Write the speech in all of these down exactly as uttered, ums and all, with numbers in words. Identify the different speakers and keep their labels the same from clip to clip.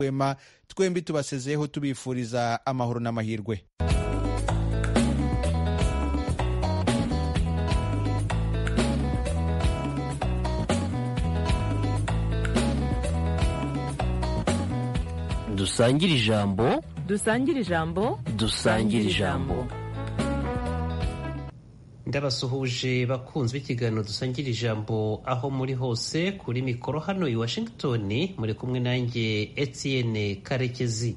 Speaker 1: Wema twembi tubasezeho tubifuriza amahoro n'amahirwe.
Speaker 2: Dusangire ijambo
Speaker 3: dusangire ijambo
Speaker 2: dusangire ijambo
Speaker 4: ndabasuhuje bakunzwe ikiganiro dusangira ijambo aho muri hose kuri mikoro hano i Washington muri kumwe nanjye Etienne Karekezi.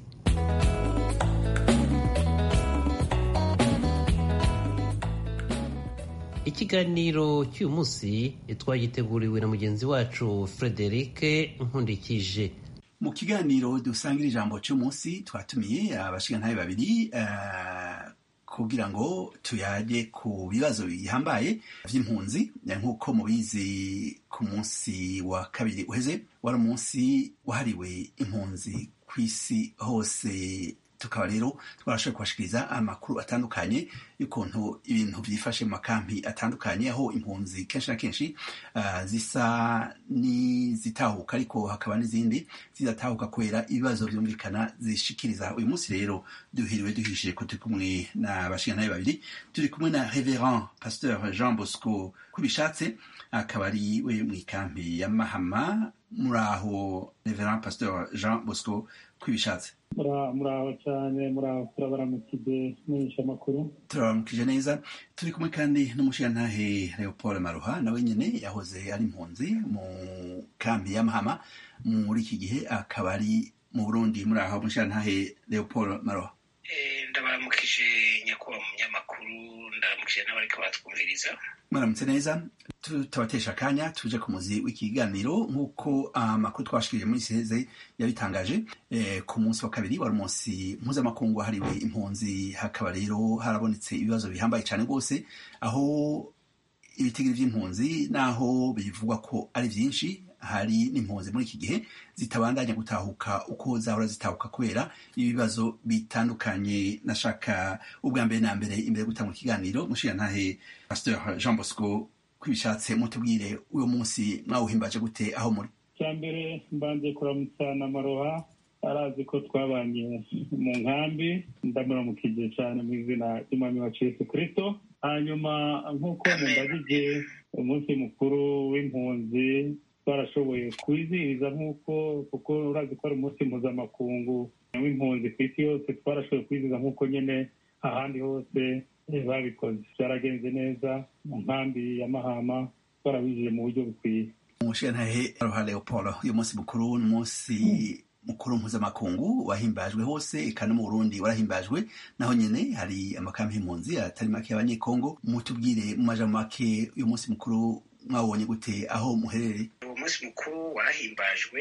Speaker 4: Ikiganiro cy'uyu munsi twagiteguriwe na mugenzi wacu Frederic Nkundikije.
Speaker 5: Mu kiganiro dusangira ijambo cy'umunsi twatumiye abashingantahe babiri uh, kugira ngo tuyage ku bibazo bihambaye vy'impunzi. Nk'uko mubizi ku munsi wa kabiri uheze wari umunsi wahariwe impunzi kw'isi hose, tukaba rero twarashoboye kubashikiriza amakuru atandukanye y'ukuntu ibintu vyifashe mu makampi atandukanye, aho impunzi kenshi na kenshi uh, zisa n'izitahuka ariko hakaba n'izindi zidatahuka kubera ibibazo vyumvikana zishikiriza. Uyu munsi rero duhiriwe duhishije ko turi kumwe na bashingantahe babiri. Turi kumwe na Reverend Pasteur Jean Bosco Kwibishatse, akaba ari we mw'ikampi ya Mahama. Muraho Reverend Pasteur Jean Bosco Kwibishatse?
Speaker 6: Muraho cyane, muraho, turabaramukije n'isha makuru.
Speaker 5: Turabaramukije neza. Turi kumwe kandi n'umushingantahe Leopold Maruha, nawe nyene yahoze ari impunzi mu kampi ya Mahama, muri iki gihe akaba ari mu Burundi. Muraho umushingantahe Leopold Maruha?
Speaker 7: Eh, ndabaramukije nyakubahwa munyamakuru, ndabaramukije n'abariko batwumviriza.
Speaker 5: Mwaramutse neza. Tutabatesha akanya tuje ku muzi w'ikiganiro. Nk'uko amakuru twashikirije muri seze yabitangaje, eh, ku munsi wa kabiri wari umunsi mpuzamakungu wahariwe impunzi. Hakaba rero harabonetse ibibazo bihambaye cyane rwose, aho ibitigiri vy'impunzi naho bivugwa ko ari vyinshi, hari n'impunzi muri iki gihe zitabandanya gutahuka uko zahora zitahuka kubera ibibazo bitandukanye. Nashaka ubwa mbere na mbere imbere gutanga ikiganiro mushingantahe Pasteur Jean Bosco Kwibishatse, mutubwire uyo munsi mwawuhimbaje gute aho muri?
Speaker 6: Cyambere mbanje kuramutsa na Maroha, arazi ko twabanye mu nkambi, ndamuramukije cyane mu izina ry'Umwami wacu Yesu Kristo. Hanyuma nk'uko mumbajije umunsi mukuru w'impunzi twarashoboye kwizihiza nk'uko, kuko urazi ko ari umunsi mpuzamakungu w'impunzi ku isi yose, twarashoboye kwizihiza nk'uko nyene ahandi hose babikoze. Byaragenze neza mu nkambi ya Mahama, twarabijije mu buryo bukwiye.
Speaker 5: Umushingantahe Maruha Leopold, uyu munsi mukuru ni umunsi mukuru mpuzamakungu wahimbajwe hose, eka no mu Burundi warahimbajwe naho nyene. Hari amakampi y'impunzi atari make y'abanyekongo. Mutubwire mu majambo make uyu munsi mukuru mwabonye gute aho muherereye?
Speaker 7: Uwo munsi mukuru warahimbajwe,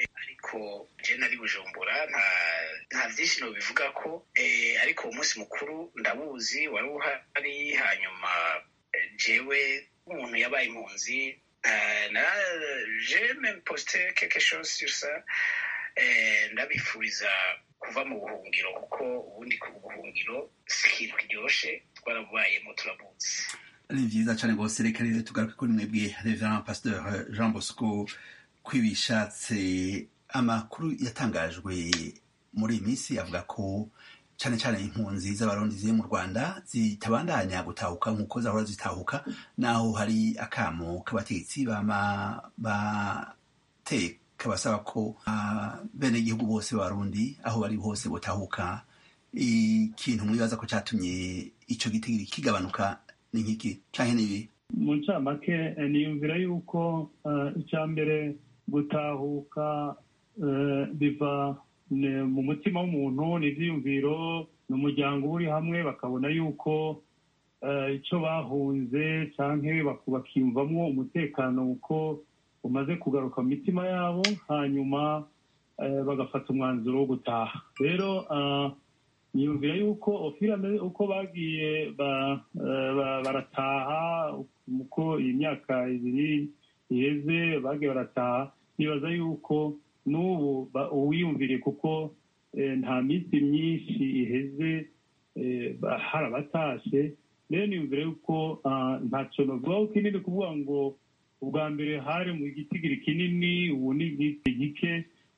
Speaker 7: ariko je nari Bujumbura, nta nta vyinshi no bivuga ko eh, ariko uwo munsi mukuru ndabuzi wari uhari. Hanyuma jewe umuntu yabaye impunzi, uh, na je même posté quelque chose sur ça. Eh, ndabifuriza kuva mu buhungiro, kuko ubundi ku buhungiro si ikintu kiryoshe, twarabubayemo turabuzi.
Speaker 5: Ni vyiza cane rwose. Reka rero tugaruke kuri mwebwe Reverend Pasteur Jean Bosco Kwibishatse. Amakuru yatangajwe muri iyi minsi avuga ko cane cane impunzi z'abarundi ziri mu Rwanda zitabandanya gutahuka nk'uko zahora zitahuka, naho hari akamo k'abategetsi bama bateka basaba ko uh, bene igihugu bose b'abarundi aho bari hose botahuka. Ikintu mwibaza ko catumye ico gitigiri kigabanuka ni nk'iki canke nibi?
Speaker 6: Mu ncamake niyumvira yuko uh, icambere gutahuka uh, biva mu mutima w'umuntu, n'ivyiyumviro, n'umuryango uri hamwe bakabona yuko uh, ico bahunze canke bakiyumvamwo umutekano uko umaze kugaruka mu mitima yabo, hanyuma uh, bagafata umwanzuro wo gutaha. Rero uh, niyumvira yuko ofirame uko bagiye ba, ba, barataha uko iyi myaka ibiri iheze bagiye barataha, nibaza yuko n'ubu uwiyumvire, kuko eh, nta minsi myinshi iheze eh, hari abatashe. Rero niyumvira yuko uh, ntaco novuga kinini kuvuga ngo ubwa mbere hari mu gitigiri kinini, ubu ni igiti gike.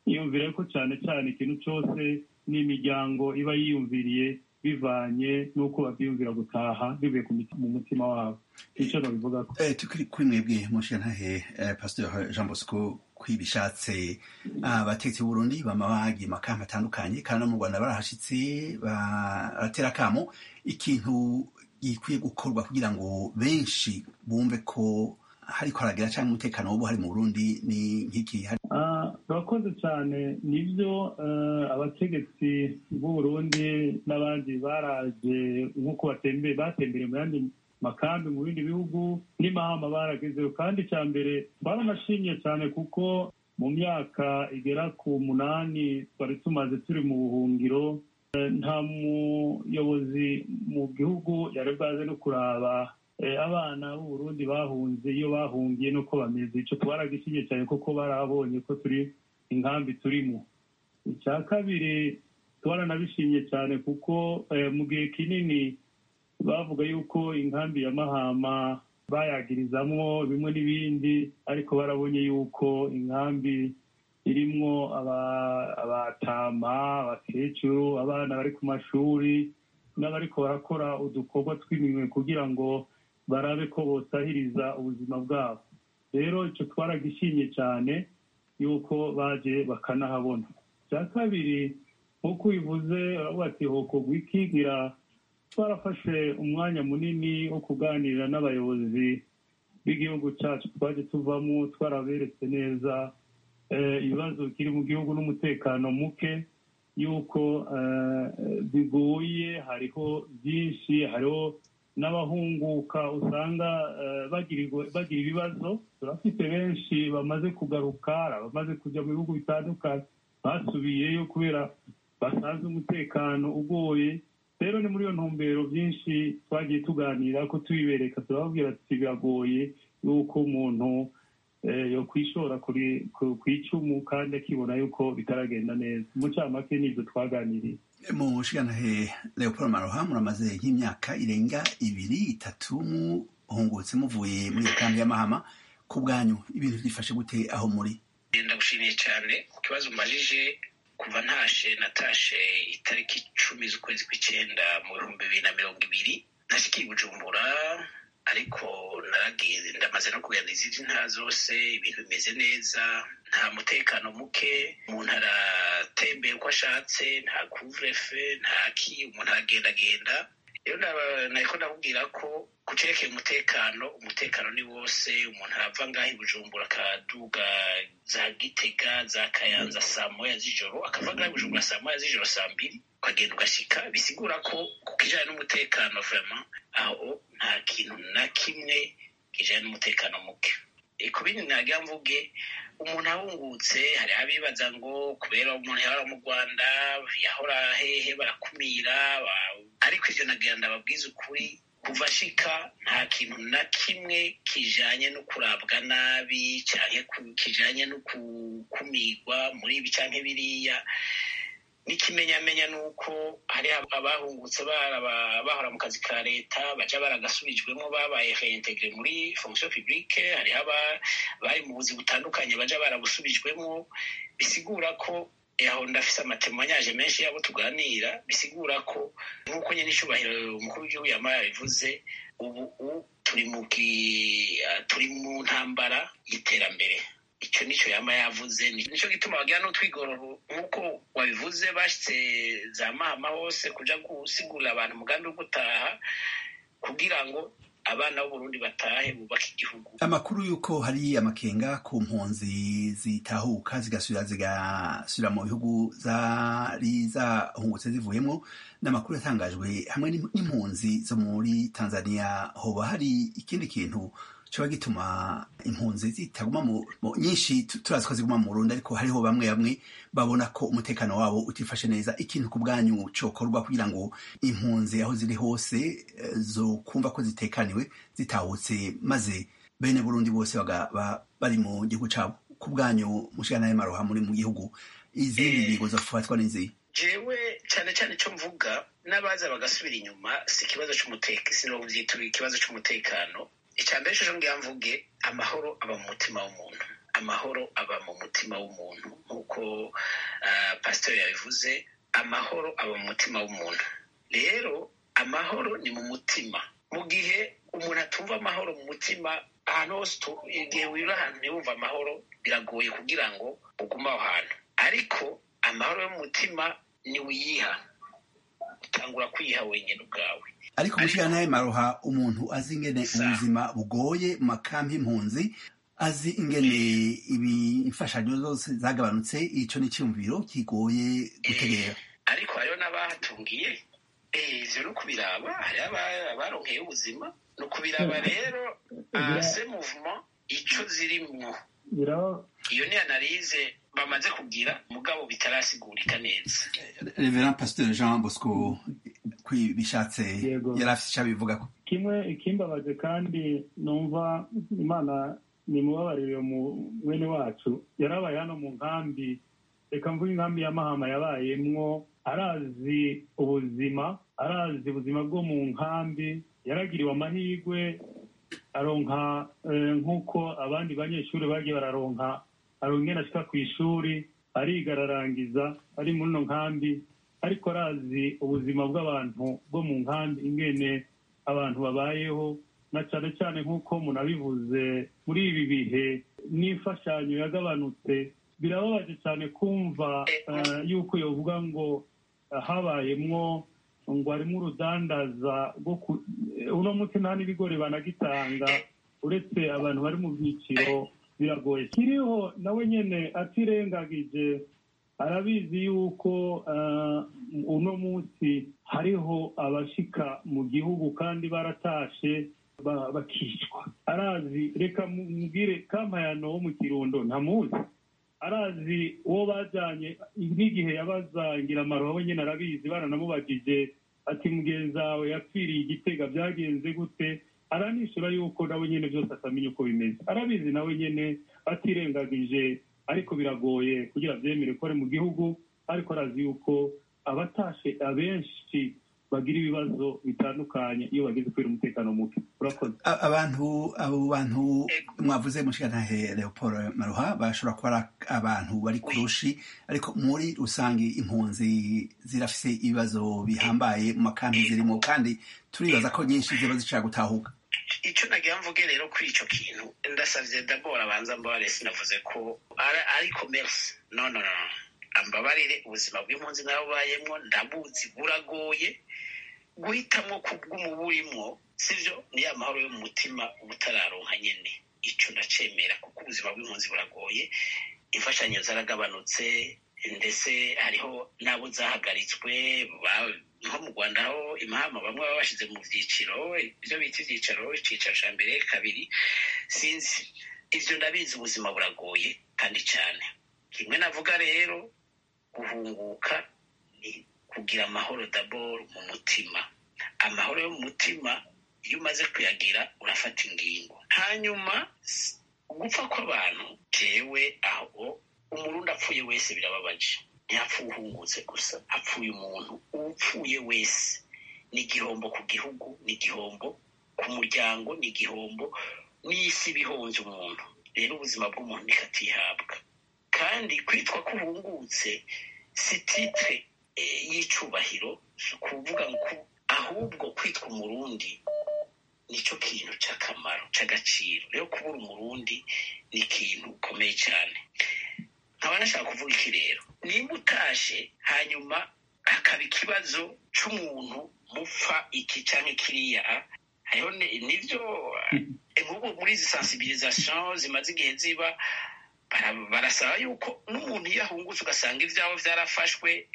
Speaker 6: yiyumvira ko cyane cyane ikintu cyose n'imiryango iba yiyumviriye bivanye n'uko babyiyumvira gutaha bivuye mu mutima wabo. icyo nabivuga ko
Speaker 5: tukiri kuri mwebwe mushikantahe Pastor Jean Bosco kwibishatse abategetsi b'u Burundi bama bagiye makamba atandukanye kandi no mu Rwanda barahashitse baratera kamo ikintu gikwiye gukorwa kugira ngo benshi bumve ko hariko haragira cyangwa umutekano w'ubu hari mu Burundi ni nk'iki.
Speaker 6: Urakoze cyane. nibyo abategetsi b'u Burundi n'abandi baraje nk'uko batembeye batembere mu yandi makambi mu bindi bihugu n'imahama baragezeho, kandi cya mbere baranashimye cyane kuko mu myaka igera ku munani twari tumaze turi mu buhungiro, nta muyobozi mu gihugu yari bwaze no kuraba abana b'u Burundi bahunze iyo bahungiye nuko bameze. icyo twaragishimye cyane kuko barabonye ko turi inkambi turimo. icya kabiri twaranabishimye cyane kuko mu gihe kinini bavuga yuko inkambi ya Mahama bayagirizamwo bimwe n'ibindi, ariko barabonye yuko inkambi irimwo abatama, abakecuru, abana bari ku mashuri n'abariko barakora udukorwa tw'iminwe kugira ngo barabe ko bosahiriza ubuzima bwabo. rero icyo twaragishimye cyane yuko baje bakanahabona. icya kabiri nk'uko ubivuze uravuga ati hokorwa iki, ngira twarafashe umwanya munini wo kuganira n'abayobozi b'igihugu cyacu twaje tuvamo, twaraberetse neza ibibazo bikiri mu gihugu n'umutekano muke, yuko bigoye, hariho byinshi, hariho n'abahunguka usanga bagira ibibazo. turafite benshi bamaze kugaruka, bamaze kujya mu bihugu bitandukanye, basubiyeyo kubera basanze umutekano ugoye. rero ni muri iyo ntumbero byinshi twagiye tuganira ko tubibereka, turababwira ati biragoye yuko umuntu yo kwishora kuri ku icumu kandi akibona yuko bitaragenda neza. mu cyamake n'ibyo twaganiriye.
Speaker 5: mu mushikantahe Leopold Maroha muramaze nk'imyaka irenga ibiri itatu muhungutse muvuye muri iyo kambi ya Mahama. ku bwanyu ibintu byifashe gute aho muri?
Speaker 7: ndagushimiye cyane ku kibazo umbajije. kuva ntashe natashe itariki icumi z'ukwezi kw'icyenda mu bihumbi bibiri na mirongo ibiri nashikiye Bujumbura, ariko naragiye ndamaze no kugenda izindi ntara zose, ibintu bimeze neza, nta mutekano muke, umuntu aratembera uko ashatse, nta couvre-feu, nta ki, umuntu aragendagenda. rero nariko ndakubwira ko kucerekeye umutekano, umutekano ni wose. umuntu arava ngaho i Bujumbura akaduga za Gitega, za Kayanza saa moya z'ijoro, akava ngaho i Bujumbura saa moya z'ijoro, saa mbiri ukagenda ugashika. bisigura ko ku kijanye n'umutekano vraiment aho nta kintu na kimwe kijanye n'umutekano muke. ku bindi nagira mvuge, umuntu ahungutse hari abibaza ngo kubera umuntu yahora mu Rwanda yahora hehe barakumira, ariko ivyo nagira ndababwiza ukuri, kuva ashika nta kintu na kimwe kijanye no kurabwa nabi canke kijanye no kukumirwa muri ibi canke biriya. n'ikimenyamenya nuko hari abahungutse bahora mu kazi ka leta baja baragasubijwemo, babaye reintegre muri fonction publique, hari bari mu buzi butandukanye baja barabusubijwemo. bisigura ko aho ndafise amatemanyaje menshi yabo tuganira, bisigura ko nk'uko nyene icubahiro umukuru w'igihugu yama yabivuze, ubu turi mu turi mu ntambara y'iterambere. icyo nicyo yama yavuze, nicyo gituma bagira n'utwigororo nk'uko wabivuze, bashitse za Mahama hose kuja gusigurira abantu umugambi wo gutaha kugira ngo abana b'Uburundi batahe bubaka igihugu.
Speaker 5: amakuru y'uko hari amakenga ku mpunzi zitahuka zigasubira zigasubira mu bihugu zari zahungutse zivuyemo, n'amakuru yatangajwe hamwe n'impunzi zo muri Tanzania. hoba hari ikindi kintu coba gituma impunzi zitaguma mu nyinshi? turazi ko ziguma mu Burundi, ariko hariho bamwe bamwe babona ko umutekano wabo utifashe neza. ikintu ku bwanyu cokorwa kugira ngo impunzi aho ziri hose zo kumva ko zitekaniwe zitahutse, maze bene Burundi bose bari mu gihugu cabo? ku bwanyu mushikantahe Maroha, muri mu gihugu izindi ngingo zofatwa n'izihe?
Speaker 7: jewe cyane cyane icyo mvuga, n'abaza bagasubira inyuma si ikibazo c'umutekano, sinovyitura ikibazo c'umutekano. icya mbere cyo ngira mvuge, amahoro aba mu mutima w'umuntu. amahoro aba mu mutima w'umuntu nk'uko uh, pastor yabivuze, amahoro aba mu mutima w'umuntu. Rero amahoro ni mu mutima. Mu gihe umuntu atumva amahoro mu mutima, ahantu hose igihe wira ahantu ntiyumva amahoro biragoye kugira ngo ugume aho hantu. Ariko amahoro yo mu mutima ni wiyiha, utangura kwiha wenyine ubwawe.
Speaker 5: Ariko mushira naye Maroha, umuntu azi ingene ubuzima bugoye mu makampi impunzi, azi ingene ibi imfashanyo zose zagabanutse, ico ni cyumviro kigoye gutegera.
Speaker 7: Ariko hariho n'abahatungiye, ivyo no kubiraba, hari abaronkeye ubuzima no kubiraba. Rero ce mouvement ico zirimwo, iyo ni analyse bamaze kugira mugabo bitarasigurika neza.
Speaker 5: Reverend Pasteur Jean Bosco kwibishatse yarafise cyabivuga ko
Speaker 6: kimwe ikimbabaje, kandi numva Imana nimubabarire mu mwene wacu yarabaye hano mu nkambi, reka mvuga inkambi ya Mahama yabayemwo, arazi ubuzima, arazi ubuzima bwo mu nkambi, yaragiriwe amahirwe aronka nk'uko abandi banyeshuri bagiye bararonka, arongera ashika ku ishuri ariga ararangiza ari muri no nkambi, ariko arazi ubuzima bw'abantu bwo mu nkambi ingene abantu babayeho, na cyane cyane nk'uko munabivuze muri ibi bihe n'imfashanyo yagabanutse. Birababaje cyane kumva uh, yuko yovuga ngo uh, habayemwo ngo harimo urudandaza rwo uno munsi nta n'ibigori banagitanga, uretse abantu bari mu byiciro biragoye. Kiriho nawe nyene atirengagije, arabizi yuko uh, uno munsi hariho abashika mu gihugu kandi baratashe bakicwa. Arazi, reka mubwire Kampayano wo mu Kirundo ntamuzi, arazi uwo bajanye nk'igihe yabaza Ngiramaroha we nyene arabizi, baranamubagije ati mugenzi wawe yapfiriye Igitega byagenze gute, aranishura yuko nawe nyene byose atamenya uko bimeze. Arabizi nawe nyene atirengagije, ariko biragoye kugira byemere ko ari mu gihugu, ariko arazi yuko abatashe abenshi bagira ibibazo bitandukanye iyo bageze kubera umutekano muke. Urakoze.
Speaker 5: Abantu abo bantu mwavuze mushikanahe Leopold Maroha bashobora kuba abantu bari kurushi, ariko muri rusangi impunzi zirafise ibibazo bihambaye mu makambi zirimo, kandi turibaza ko nyinshi ziba zicara gutahuka.
Speaker 7: Icyo nagira mvuge rero kuri ico kintu, ndasavye d'abord abanza mbare, sinavuze ko ari commerce. No no no, ambabarire, ubuzima bw'impunzi nabo bayemwo ndabuzi buragoye, guhitamwo kubw'umuburimwo sivyo, ni amahoro yo mu mutima ubutararonka nyene. Ico ndacemera kuko ubuzima bw'impunzi buragoye, imfashanyo zaragabanutse, ndetse hariho nabo zahagaritswe. Nko mu Rwanda aho Imahama bamwe baba bashize mu vyiciro, ivyo bita ivyicaro, icicaro ca mbere kabiri, sinzi ivyo ndabizi. Ubuzima buragoye kandi cyane. Kimwe navuga rero, guhunguka ni kugira amahoro d'abord mu mutima. Amahoro yo mu mutima iyo umaze kuyagira urafata ingingo, hanyuma gupfa kw'abantu, jewe aho umurundi apfuye wese birababaje. Ntihapfa uhungutse gusa, hapfuye umuntu. Upfuye wese ni igihombo ku gihugu, ni igihombo ku muryango, ni igihombo n'isi bihonze umuntu. Rero ubuzima bw'umuntu nikatihabwa, kandi kwitwa ko uhungutse si titre e, y'icubahiro, si kuvuga ngo, ahubwo kwitwa umurundi nico kintu c'akamaro c'agaciro. Rero kubura umurundi ni ikintu ukomeye cyane. Nkaba nashaka kuvuga iki rero, nimba utashe hanyuma hakaba ikibazo c'umuntu mupfa iki canke kiriya, hariho nivyo nk'ubu muri izi sensibilisation zimaze igihe ziba, barasaba yuko n'umuntu iyo ahungutse ugasanga ivyawe vyarafashwe,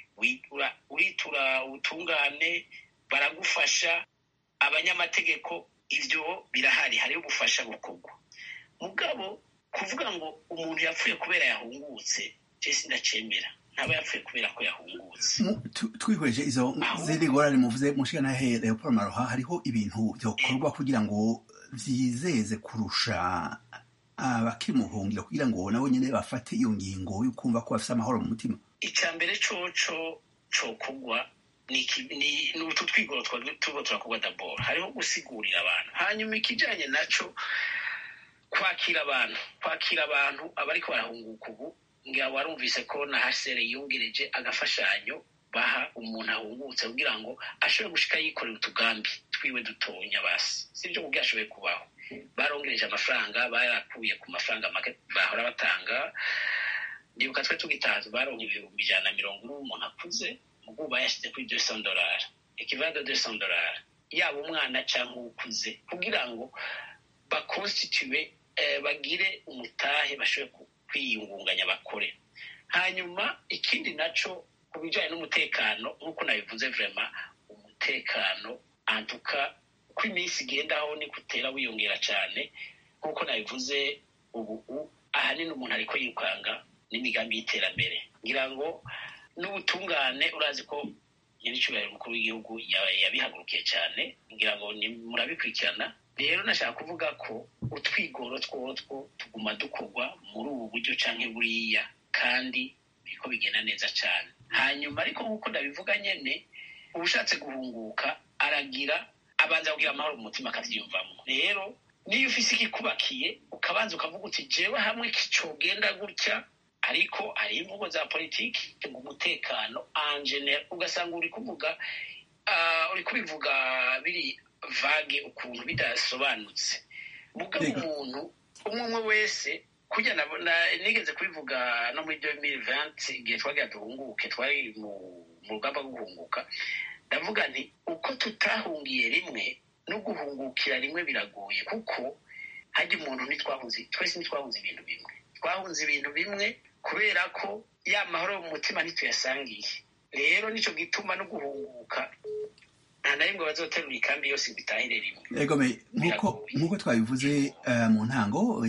Speaker 7: uritura ubutungane baragufasha, abanyamategeko ivyo birahari, hariho ubufasha bukorwa. Mugabo kuvuga ngo umuntu yapfuye kubera yahungutse, je sindacemera. Ntaba yapfuye kubera ko yahungutse.
Speaker 5: Twihweje izo zindi ngorane muvuze mushikanahe Leopold Maroha, hariho ibintu vyokorwa kugira ngo vyizeze kurusha abakiri mu buhungiro, kugira ngo nabo nyene bafate iyo ngingo yo kumva ko bafise amahoro mu mutima.
Speaker 7: Icya mbere coco cokugwa ni ni utu twigoro tuba turakorwa d'abord, hariho gusigurira abantu. Hanyuma ikijanye naco kwakira abantu kwakira abantu abariko barahunguka ubu ngira warumvise ko na H C R yongereje agafashanyo baha umuntu ahungutse kugira ngo ashobore gushika yikorera utugambi twiwe dutonya basi sivyo kugira ashoboye kubaho. Barongereje amafaranga barakuye ku mafaranga make bahora batanga, ndibuka twe tugitaza baronke ibihumbi ijana na mirongo ine umuntu akuze mugu bayashyize kuri deux cents dollars equivalent de deux cents dollars yaba umwana cyangwa ukuze kugira ngo bakonstitue eh, bagire umutahe bashobore kwiyungunganya bakore. Hanyuma ikindi naco kubijanye n'umutekano nk'uko nabivuze vraiment umutekano antuka ko iminsi igendaho ni kutera wiyongera cyane nk'uko nabivuze ubu ahanini umuntu ariko yikanga n'imigambi y'iterambere. Ngira ngo n'ubutungane urazi ko nyir'icyubahiro mukuru w'igihugu yabihagurukiye cyane, ngira ngo murabikurikirana. Rero nashaka kuvuga ko utwigoro twotwo tuguma dukorwa muri ubu buryo canke buriya kandi biriko bigenda neza cyane. Hanyuma ariko nk'uko ndabivuga nyene ubushatse guhunguka aragira abanza kugira amahoro mu mutima akavyiyumvamo. Rero niyo ufise ikikubakiye ukabanza ukavuga uti jewe hamwe kicogenda gutya, ariko ari imvugo za politiki ngo umutekano en general ugasanga uri kuvuga uh, uri kubivuga biri vage ukuntu bidasobanutse. Mugabo umuntu umwe umwe wese kujya nabona nigeze kubivuga no muri deux mille vingt igihe twagira duhunguke twari mu rugamba rwo guhunguka, ndavuga nti uko tutahungiye rimwe no guhungukira rimwe biragoye kuko hajya umuntu ntitwahunze twese ntitwahunze ibintu bimwe twahunze ibintu bimwe kubera ko ya mahoro mu mutima ntituyasangiye. Rero nico gituma no guhunguka nta na rimwe bazoterura ikambi yose bitahire rimwe.
Speaker 5: Ego me nkuko nkuko twabivuze uh, mu ntango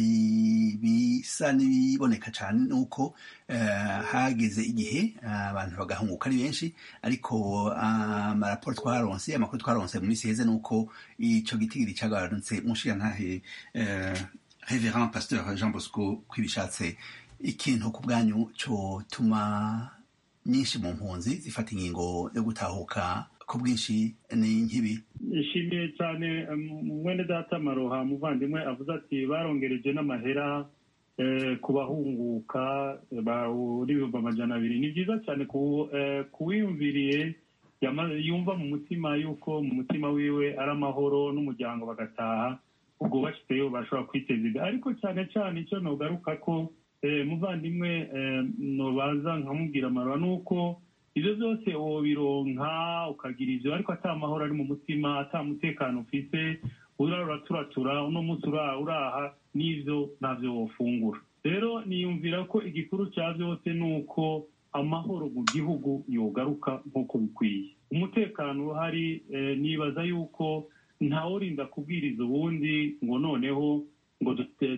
Speaker 5: bisa n'iboneka cyane nuko uh, hageze igihe abantu uh, bagahunguka ari benshi, ariko amaraporo uh, twaronse amakuru twaronse mu minsi heze nuko ico gitigiri cagabanutse. Mushiya ntahe uh, Reverend Pasteur Jean Bosco kwibishatse ikintu ku bwanyu cyo tuma nyinshi mu mpunzi zifata ingingo yo gutahuka ku bwinshi ni nkibi.
Speaker 6: Nishimiye cyane mwene data Maroha muvandimwe avuze ati barongereje n'amahera eh, kubahunguka bari ibihumbi amajana abiri. Ni byiza cyane kuwiyumviriye yumva mu mutima yuko mu mutima wiwe ari amahoro n'umuryango bagataha ubwo bashiteyo bashobora kwiteza imbere. Ariko cyane cyane icyo nogaruka ko eh, muvandimwe eh, nobaza nkamubwira Maroha nuko ibyo byose wobironka ukagira ivyo ariko ata mahoro ari mu mutima, ata mutekano ufise, uraraturatura uno munsi uraha n'ivyo ntavyo wofungura. Rero niyumvira ko igikuru cya byose nuko amahoro mu gihugu yogaruka nk'uko bikwiye. Umutekano uhari eh, nibaza yuko ntawurinda kubwiriza ubundi ngo noneho ngo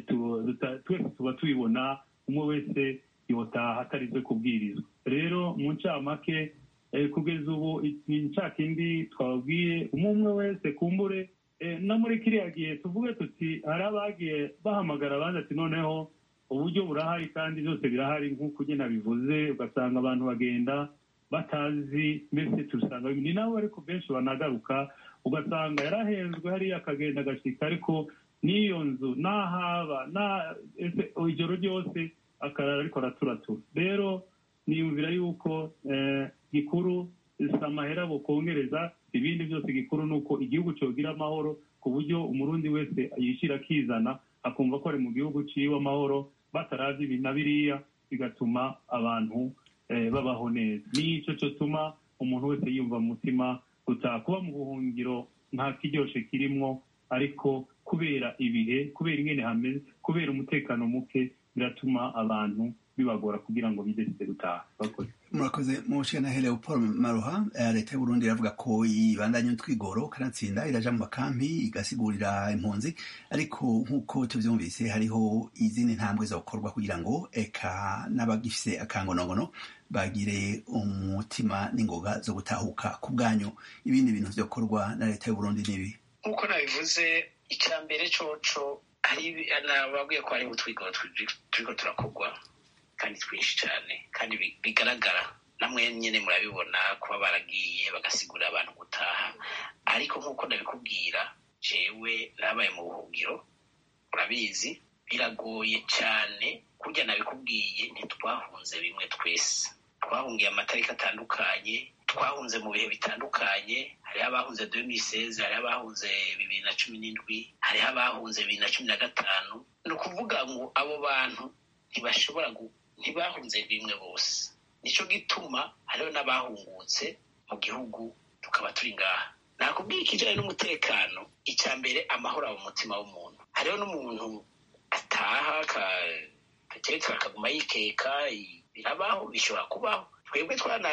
Speaker 6: twese tuba tubibona umwe wese yotaha atarize kubwirizwa. Rero mu ncamake eh, kugeza ubu incakindi twabwiye umwe wese kumbure eh, no muri kiriya gihe tuvuge tuti hari abagiye bahamagara abandi ati noneho uburyo burahari kandi byose birahari nk'uko ugena bivuze, ugasanga abantu bagenda batazi mbese turusanga ni nawe ariko benshi banagaruka ugasanga yarahenzwe hariya akagenda agashika ariko n'iyo nzu n'ahaba na ijoro ryose akarara ariko araturatura. Rero niyumvira yuko eh, gikuru samahera bokongereza ibindi byose gikuru nuko igihugu cyogira amahoro ku buryo umurundi wese yishira kizana akumva ko ari mu gihugu ciwe amahoro batarazi ibi na biriya bigatuma abantu eh, babaho neza. Nico cyo tuma umuntu wese yumva mu mutima utakuba mu buhungiro nta kiryoshe kirimwo, ariko kubera ibihe kubera ingene hameze kubera umutekano muke biratuma abantu bibagora kugira ngo bideside gutaha.
Speaker 5: Murakoze. Mushana Hele Paul Maroha, leta y'u Burundi iravuga ko ibandanye utwigoro kanatsinda iraja mu makampi igasigurira impunzi, ariko nk'uko tuvyumvise hariho izindi ntambwe zo gukorwa kugira ngo eka n'abagifise akangonongono bagire umutima n'ingoga zo gutahuka. Ku bwanyu ibindi bintu vyokorwa na leta y'u Burundi nibi?
Speaker 7: Nk'uko nabivuze icya mbere coco hari nababwiye ko hari utwigoro turiko turakorwa kandi twinshi cyane kandi bigaragara namwe nyene murabibona kuba baragiye bagasigura abantu gutaha. Ariko nk'uko ndabikubwira jewe nabaye mu buhungiro urabizi, biragoye cyane. Kurya nabikubwiye, ntitwahunze bimwe twese, twahungiye amatariki atandukanye, twahunze mu bihe bitandukanye. Hariho abahunze deux mille seize, hariho abahunze bibiri na cumi n'indwi, hariho abahunze bibiri na cumi na gatanu. Ni ukuvuga ngo abo bantu ntibashobora ntibahunze bimwe bose. Nico gituma hariho n'abahungutse mu gihugu tukaba turi ngaha. Nakubwiye ikijanye n'umutekano, icya mbere amahoro aba mu mutima w'umuntu. Hariho n'umuntu ataha keretse akaguma yikeka, birabaho, bishobora kubaho. Twebwe twana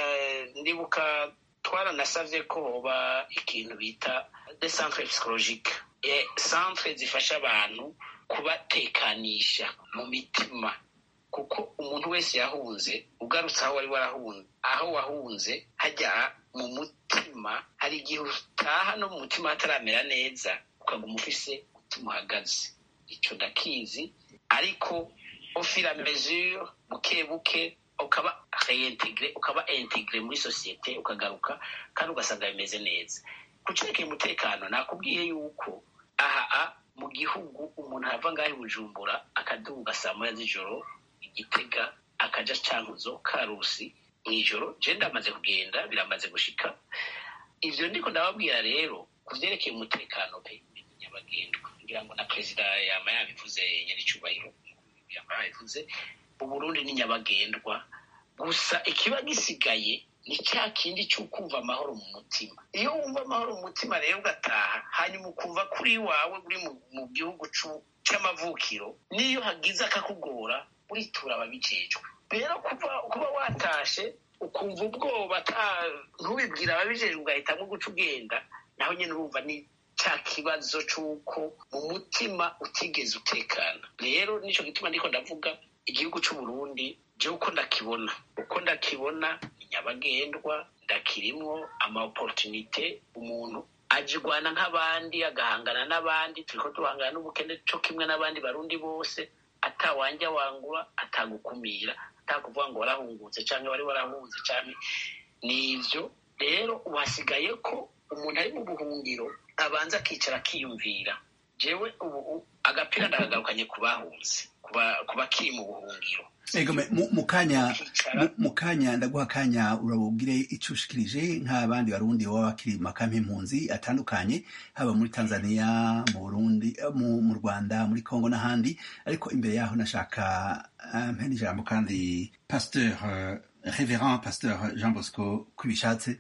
Speaker 7: ndibuka twaranasavye ko hoba ikintu bita des centres psychologiques, e centre zifasha abantu kubatekanisha mu mitima, kuko umuntu wese yahunze, ugarutse aho wari warahunze, aho wahunze hajya mu mutima, hari igihe utaha no mu mutima hataramera neza, ukaguma ufise umutima uhagaze. Ico ndakizi, ariko au fur et à mesure, buke buke ukaba réintégré, ukaba intégré muri société, ukagaruka kandi ugasanga bimeze neza. Kucerekeye umutekano, nakubwiye yuko aha a mu gihugu umuntu ava ngaho Bujumbura akaduga saa moya z'ijoro Igitega akaja Cankuzo, Karusi mw'ijoro. Je ndamaze kugenda, biramaze gushika. Ivyo ndiko ndababwira rero kuvyerekeye umutekano pe nyabagendwa, ngira ngo na perezida yama yabivuze, nyaricubahiro yama yabivuze, Uburundi ni nyabagendwa. Gusa ikiba gisigaye ni cya kindi cy'ukumva amahoro mu mutima. Iyo wumva amahoro mu mutima rero ugataha, hanyuma ukumva kuri wawe uri mu gihugu cy'amavukiro, niyo hagize akakugora uritura ababijejwe. Rero kuba kuba watashe ukumva ubwoba, ntubibwira ababijejwe, ugahitamo guca ugenda, naho nyine urumva ni cya kibazo cy'uko mu mutima utigeze utekana. Rero nico gituma ndiko ndavuga igihugu cy'u Burundi, je uko ndakibona uko ndakibona nyabagendwa, ndakirimwo ama opportunité. Umuntu ajigwana nk'abandi, agahangana n'abandi, turiko duhangana n'ubukene cyo kimwe n'abandi barundi bose, atawanja wangura, atagukumira, atakuvuga ngo warahungutse canke wari warahunze canke nivyo. Rero ubasigaye ko umuntu ari mu buhungiro abanza akicara akiyumvira. Jewe ubu agapira ndagagarukanye kubahunze, kuba kuba kiri mu buhungiro.
Speaker 5: Ego mukanya mukanya ndaguha kanya urabugire icushikirije nk'abandi barundi baba bakiri makampe impunzi atandukanye, haba muri Tanzania, mu Burundi, mu, mu Rwanda, muri Kongo n'ahandi. Ariko imbere yaho nashaka mpeni uh, jambo kandi Pasteur uh, Révérend Pasteur Jean Bosco Kubishatse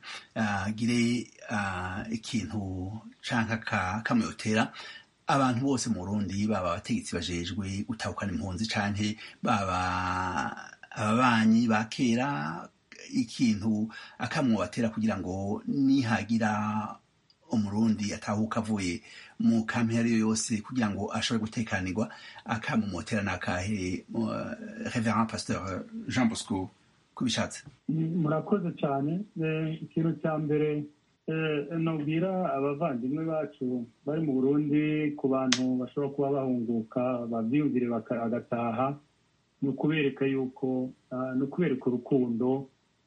Speaker 5: agire uh, uh, ikintu canka kamuyotera abantu bose mu Burundi, baba abategetsi bajejwe gutahukana impunzi canke baba ababanyi bakera, ikintu akamwobatera kugira ngo nihagira umurundi atahuka avuye mu kampi ariyo yose kugira ngo ashobore gutekanirwa, akamumotera nakahe uh, Révérend Pasteur Jean Bosco Kubishatse?
Speaker 6: Murakoze cyane. Ikintu cya mbere nubwira abavandimwe bacu bari mu Burundi, ku bantu bashobora kuba bahunguka bavyumvire bagataha, no kubereka yuko no kubereka urukundo,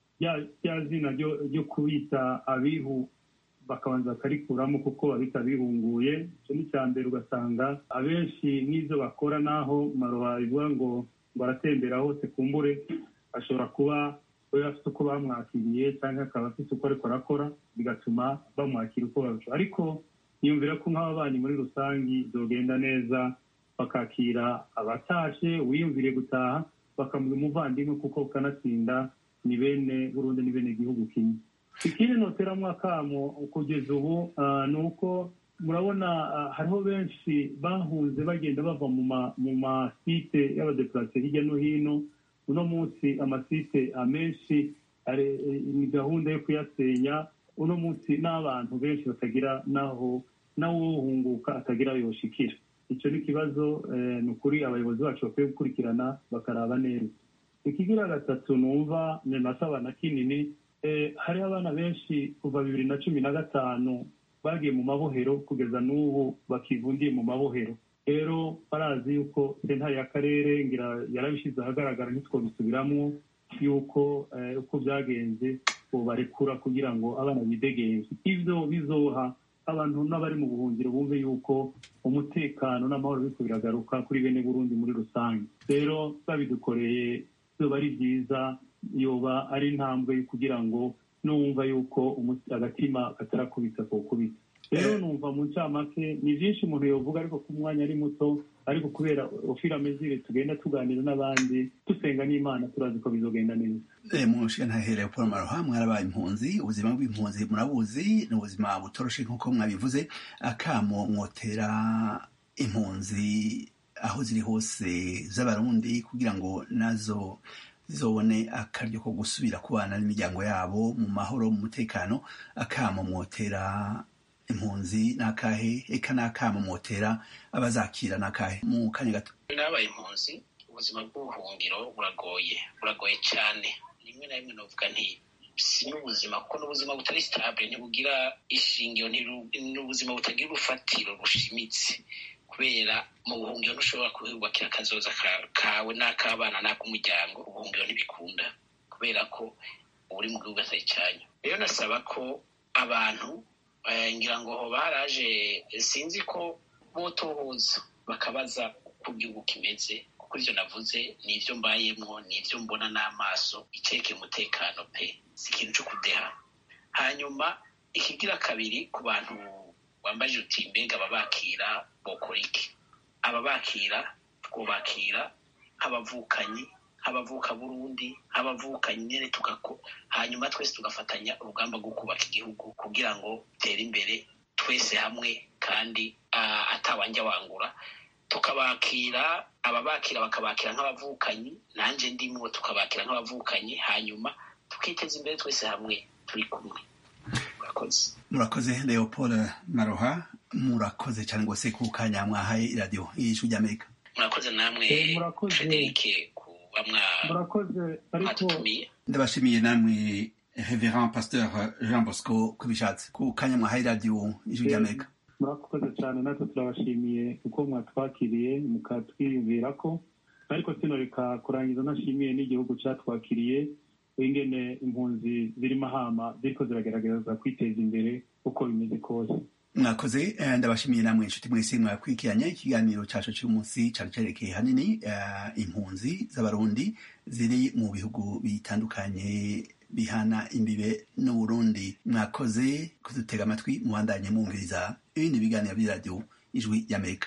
Speaker 6: ya zina ryo kubita abihu bakabanza bakarikuramo kuko babita bihunguye. Icyo ni cya mbere. Ugasanga abenshi n'ivyo bakora, naho maroha bivuga ngo baratembera hose, kumbure ashobora kuba we afite uko bamwakiriye cyangwa akaba afite uko ariko arakora, bigatuma bamwakira uko babishoboye. Ariko niyumvira ko nk'ababanyi muri rusangi zogenda neza, bakakira abatashe, wiyumviriye gutaha bakamuha umuvandimwe, kuko kanatsinda ni bene Burundi, ni bene igihugu kimwe. Ikindi noteramwo akamo kugeza ubu uh, ni uko murabona uh, hariho benshi bahunze bagenda bava mu masite y'abadeplase hirya no hino. Uno munsi amasite amenshi ni gahunda yo kuyasenya. Uno munsi n'abantu benshi batagira naho nawo uhunguka atagira yoshikira. Icyo ni kibazo eh, nukuri abayobozi bacu bakwiye gukurikirana bakaraba neza. Ikigira gatatu numva ne nasaba na kinini, eh, hari abana benshi kuva bibiri na cumi na gatanu bagiye mu mabohero kugeza n'ubu bakivundiye mu mabohero. Rero barazi yuko sentare y'akarere ngira yarabishize ahagaragara, nitwo bisubiramwo yuko uko byagenze barekura kugira ngo abana bidegenze. Ivyo bizoha abantu n'abari mu buhungiro bumve yuko umutekano n'amahoro biriko biragaruka kuri bene Burundi muri rusange. Rero babidukoreye yoba ari byiza, yoba ari intambwe kugira ngo numva yuko agatima katarakubita kokubita. Rero numva mu ncamake ni byinshi umuntu yovuga, ariko ku mwanya ari muto, ariko kubera ofira mezire tugenda tuganira n'abandi dusenga n'Imana, turazi ko bizogenda neza.
Speaker 5: Eh mushe ntahere Paul Maroha, mwarabaye impunzi, ubuzima bw'impunzi murabuzi, ni ubuzima butoroshe nk'uko mwabivuze. Akamo mwotera impunzi aho ziri hose z'abarundi kugira ngo nazo zizobone akaryo ko gusubira kubana n'imiryango yabo mu mahoro, mu mutekano. Akamo mwotera impunzi nakahe, eka nakamo mwotera abazakira nakahe mu kanya gato?
Speaker 7: Nabaye impunzi, ubuzima bw'ubuhungiro buragoye buragoye cyane. Rimwe na rimwe novuga nti si n'ubuzima, kuko n'ubuzima butari stable, ntibugira ishingiro, n'ubuzima butagira urufatiro rushimitse, kubera mu buhungiro ntushobora kuhubakira akazoza kawe n'akabana n'ak'umuryango. Ubuhungiro ntibikunda kubera ko uri mu gihugu atari cyanyu. Rero nasaba ko abantu ngira ngo ho baraje, sinzi ko botohoza bakabaza uko igihugu kimeze, kuko ivyo navuze ni ivyo mbayemwo, ni ivyo mbona n'amaso. Iceke umutekano pe si ikintu cyo kudeha. Hanyuma ikigira kabiri, ku bantu wambaje uti mbega ababakira bokora iki? Ababakira twubakira nk'abavukanyi, nk'abavuka Burundi, nk'abavukanyi nyene tugako, hanyuma twese tugafatanya urugamba rwo kubaka igihugu kugira ngo tere imbere twese hamwe, kandi uh, atawanja wangura. Tukabakira ababakira bakabakira nk'abavukanyi, nanje ndimwo tukabakira nk'abavukanyi, hanyuma tukiteza imbere twese hamwe turi kumwe. Murakoze.
Speaker 5: Murakoze Leopold Maroha, murakoze cyane gose ku kanya mwahaye radio y'Ijwi ry'Amerika.
Speaker 7: Murakoze namwe Frederic kuba mwa
Speaker 6: murakoze. Ariko
Speaker 5: ndabashimiye namwe Reverend Pasteur Jean Bosco kubishatse ku kanya mwahaye radio y'Ijwi ry'Amerika.
Speaker 6: Murakoze cyane, natwe turabashimiye uko mwatwakiriye mukatwiyumvira ko, ariko sinoreka kurangiza nashimiye n'igihugu cyatwakiriye, ingene impunzi ziri mahama ziriko ziragerageza kwiteza imbere uko bimeze kose.
Speaker 5: Mwakoze. Ndabashimiye namwe inshuti mwese mwakwikiranye ikiganiro cyacu cy'umunsi cyari cyerekeye hanini uh, impunzi z'abarundi ziri mu bihugu bitandukanye bihana imbibe n'Uburundi. Mwakoze kudutega amatwi, mubandanye mwumviriza ibindi biganiro by'iradiyo Ijwi ry'Amerika.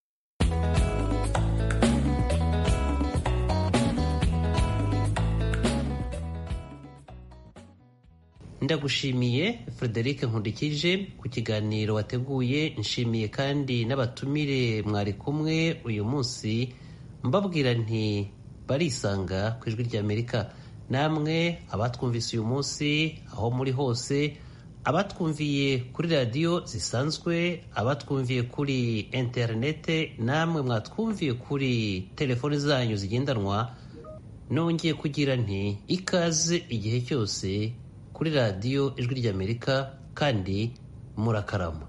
Speaker 4: Ndagushimiye Frederic Nkundikije ku kiganiro wateguye. Nshimiye kandi n'abatumire mwari kumwe uyu munsi, mbabwira nti barisanga ku Ijwi ry'Amerika. Namwe abatwumvise uyu munsi aho muri hose, abatwumviye kuri radiyo zisanzwe, abatwumviye kuri interinete, namwe mwatwumviye kuri telefoni zanyu zigendanwa, nongeye kugira nti ikaze igihe cyose kuri radiyo Ijwi ry'Amerika, kandi murakarama.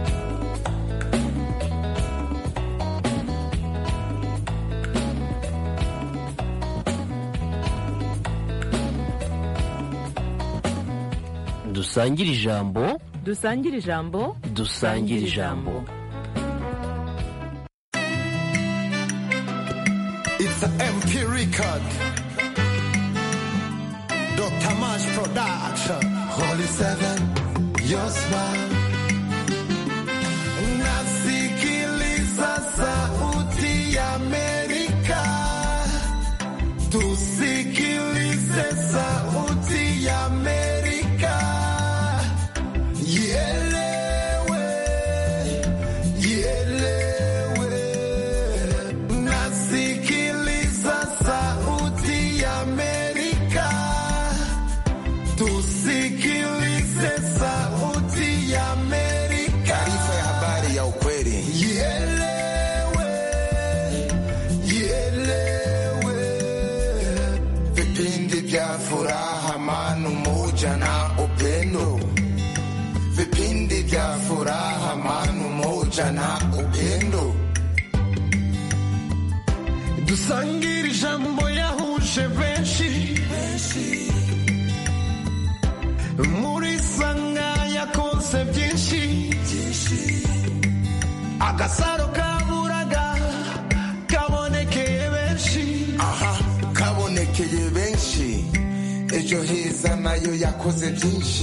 Speaker 2: dusangire ijambo,
Speaker 3: dusangire ijambo,
Speaker 2: dusangire ijambo.
Speaker 8: It's an M P record. Doctor Mash Production. Holy Seven, your smile. Nasikiliza sauti ya Amerika. Tusikilize sauti ya Amerika. Ielewe, ielewe. Nasikiliza sauti ya Amerika. Tusikilize sauti ya Amerika. Taarifa ya habari ya ukweli. Ielewe, ielewe. Vipindi vya furaha, amani, umoja na upendo. Vipindi vya furaha, amani, umoja na upendo. Dusangire ijambo yahuje benshi. Muri sanga yakoze yaronse byinshi agasaro kaburaga kabonekeye benshi aha kabonekeye benshi ejo heza nayo yakoze byinshi